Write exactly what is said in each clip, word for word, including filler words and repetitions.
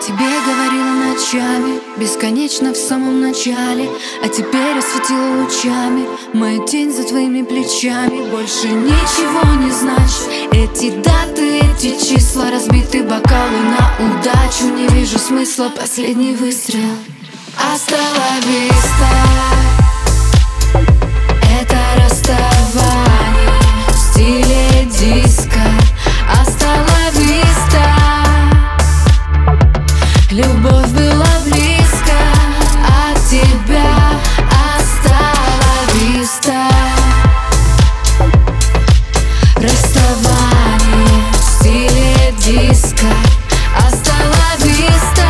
Тебе говорила ночами, бесконечно в самом начале, а теперь осветила лучами моя тень за твоими плечами. Больше ничего не значит эти даты, эти числа, разбиты бокалы на удачу. Не вижу смысла, последний выстрел. Hasta la vista. Это расставание в стиле диско. Hasta la vista. Любовь была близко от тебя. Hasta la vista. Расставание в стиле диско. Hasta la vista.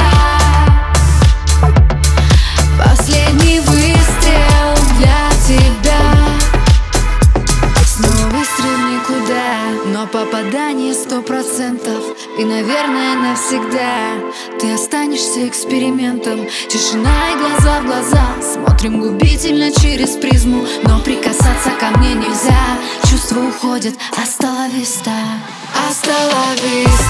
Последний выстрел для тебя. Снова выстрел в никуда, но попадание сто процентов. И, наверное, навсегда ты останешься экспериментом. Тишина и глаза в глаза, смотрим губительно через призму, но прикасаться ко мне нельзя. Чувства уходят. Hasta la vista. Hasta la vista.